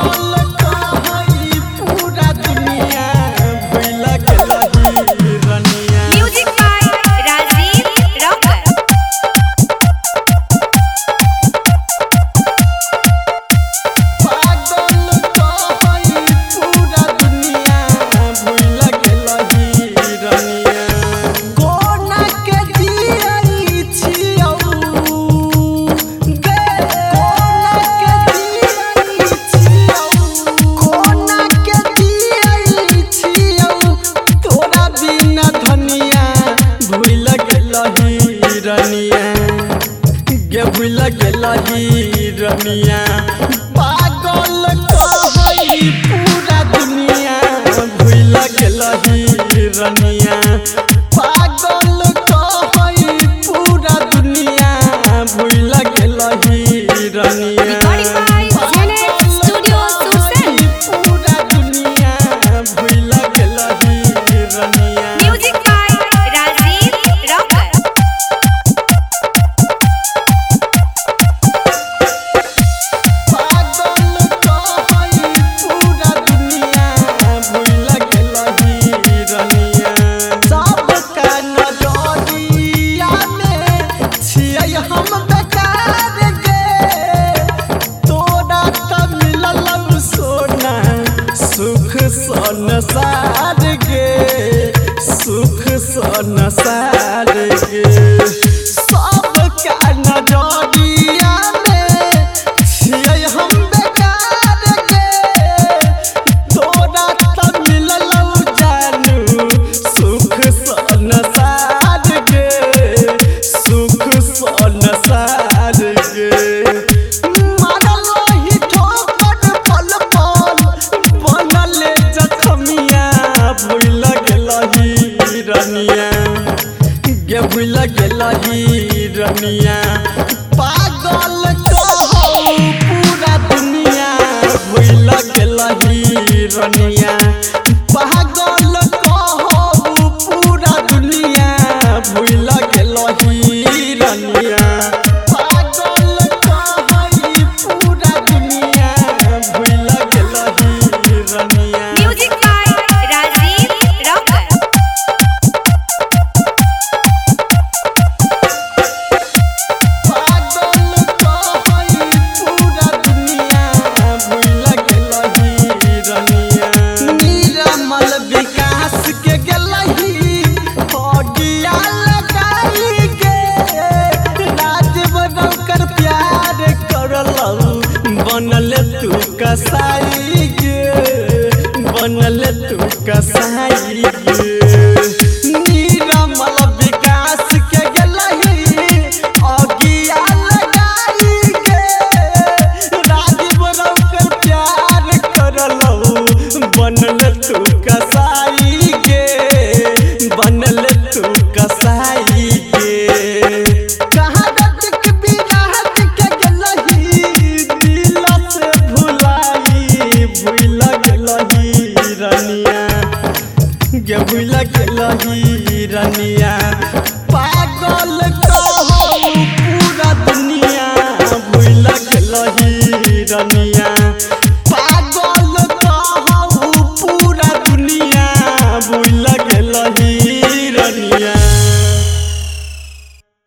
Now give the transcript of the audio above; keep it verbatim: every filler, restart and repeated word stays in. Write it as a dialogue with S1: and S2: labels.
S1: भूल गेला हिरनिया पागल कहई पूरा दुनिया भूल गेला हिरनिया पागल कहई पूरा दुनिया भूल गेला हिरनिया संसार गे सुख संसार गे सबका नजरिया में छियै हम बेकार गे तोरा त मिललौ जानू सुख संसार गे सुख संसार गे भूल गेला हिरनिया गे भूल गेला हिरनिया पागल कहौ पूरा दुनिया भूल गेला हिरनिया पागल कहौ पूरा दुनिया भूल गेला हिरनिया पागल कहई पूरा दुनिया भूल गेला हिरनिया। बनल तू कसाई गे बनल तू कसाई।